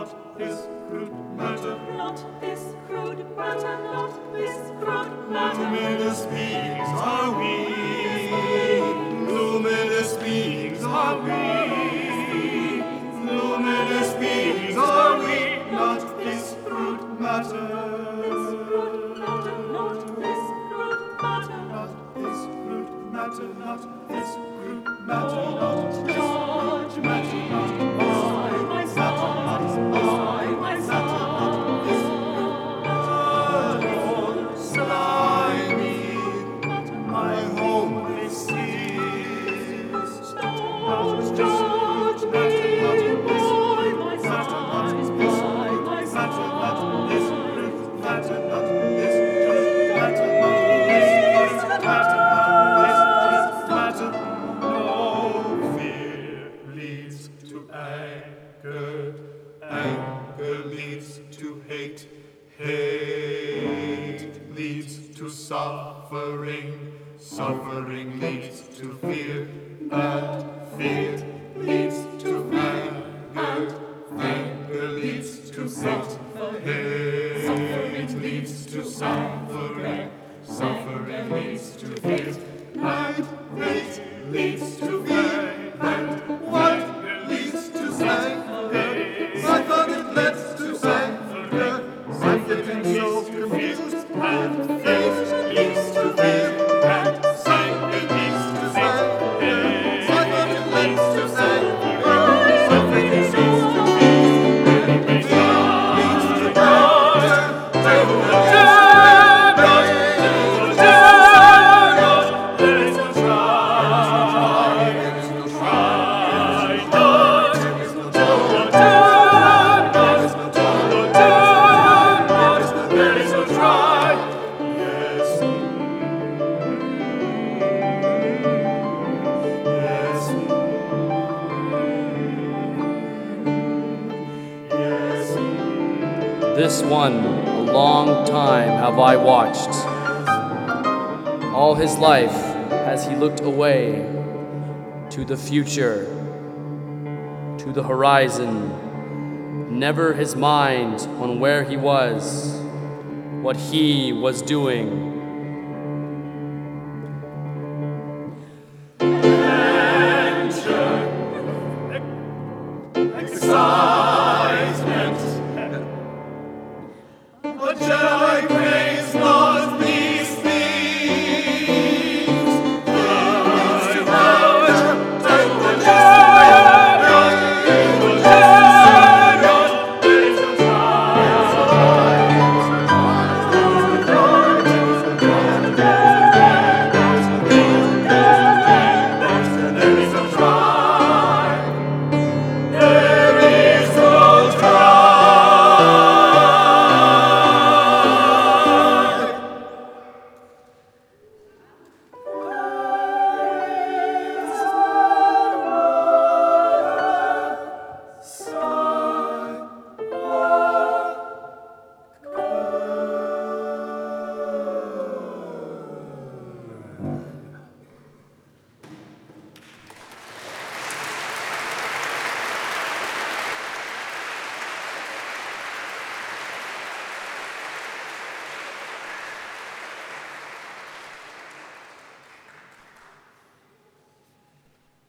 not this crude matter, not this crude matter, not this crude matter. Luminous beings are we, luminous beings are we, luminous beings are we, not this crude matter. Not this crude matter, Not this crude matter, not this crude matter, not this George, crude matter, not by my side, by my side. slimy, my home is George, George, be by my side, by my No fear leads to anger, anger leads to hate, hate leads to suffering, suffering leads to fear, and fear leads to anger, anger leads to hate, hate leads to suffering, suffering leads to hate, and hate leads to fear, and what leads to anger? I thought it led to anger. I'm getting so confused, and faith leads to fear, and anger leads to anger. I thought it led to anger. Something leads to fear, and faith leads to anger. This one a long time have I watched. All his life has he looked away to the future, to the horizon, never his mind on where he was, what he was doing.